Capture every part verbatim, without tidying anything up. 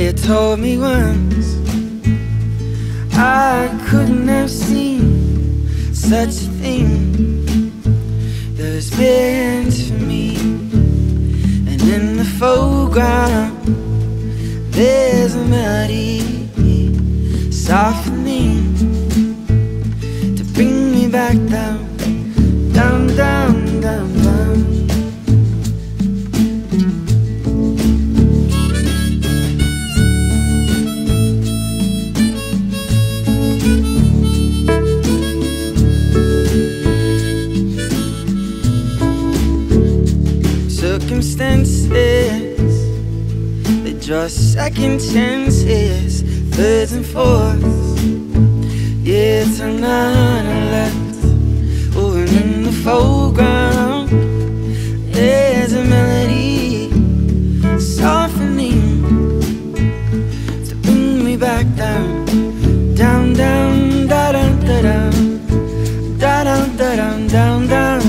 you told me once I couldn't have seen such a thing that was meant for me. And in the foreground there's a melody softening to bring me back down, down, down, down, down. Circumstances, they draw second chances, thirds and fourths. Yeah, it's a nine and left. Oh, and in the foreground there's a melody softening to bring me back down, down, down, da, down, da, down, da, down, da, down, down, down.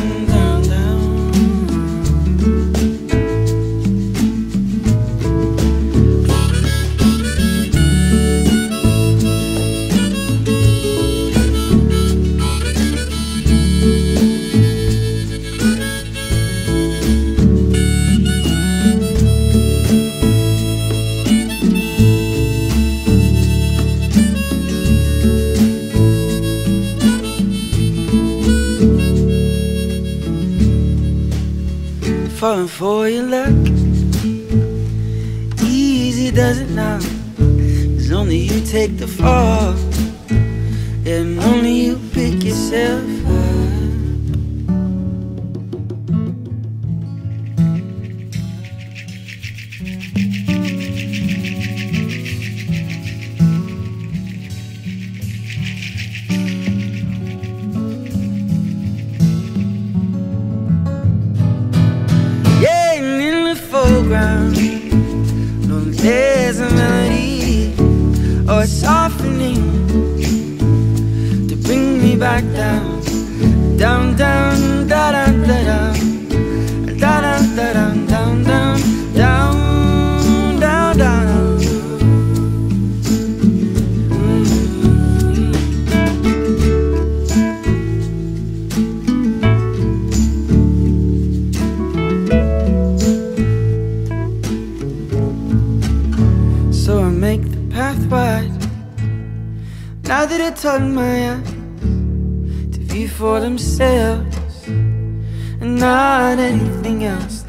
Falling for your luck, easy does it now, 'cause only you take the fall, and only you pick yourself up. No, there's a melody or a softening to bring me back down, down, down, da, da, da, da, da, da, da, down, down, down, down, down, down. So I make the path wide, now that I taught my eyes to view for themselves and not anything else.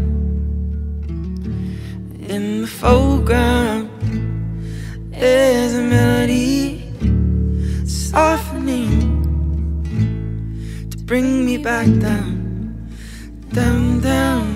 In the foreground there's a melody softening to bring me back down, down, down.